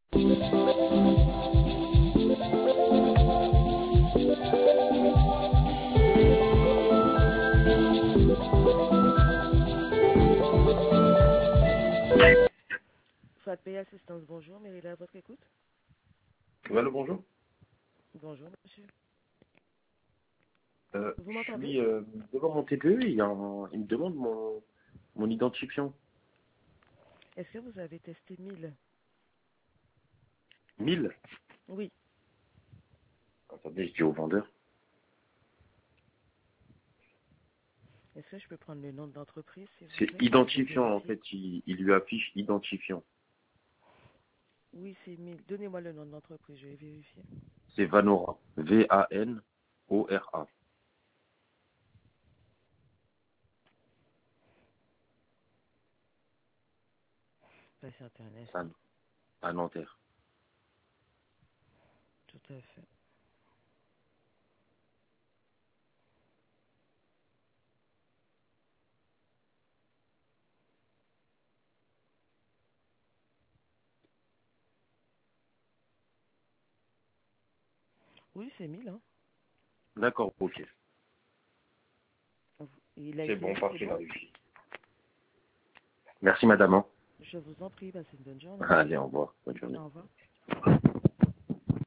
Soit Pay Assistance, bonjour. Mérida, à votre écoute. Allô, bonjour. Bonjour, monsieur. Vous Je m'entendez? suis devant mon TPE, il me demande mon identifiant. Est-ce que vous avez testé 1000? 1000. Oui. Attendez, je dis au vendeur. Est-ce que je peux prendre le nom de l'entreprise, s'il vous C'est plaît, pour identifiant, en vérifier? fait, il lui affiche identifiant. Oui, c'est 1000. Donnez-moi le nom de l'entreprise, je vais vérifier. C'est Vanora. Vanora. Patientez un À, instant. à Nanterre. Tout à fait. Oui, c'est 1000, hein. D'accord, ok. Il a C'est été bon, mis, c'est parfait, bon? là-dessus. Merci, madame. Je vous en prie, passez une bonne journée. Allez, au revoir. Bonne journée. Au revoir.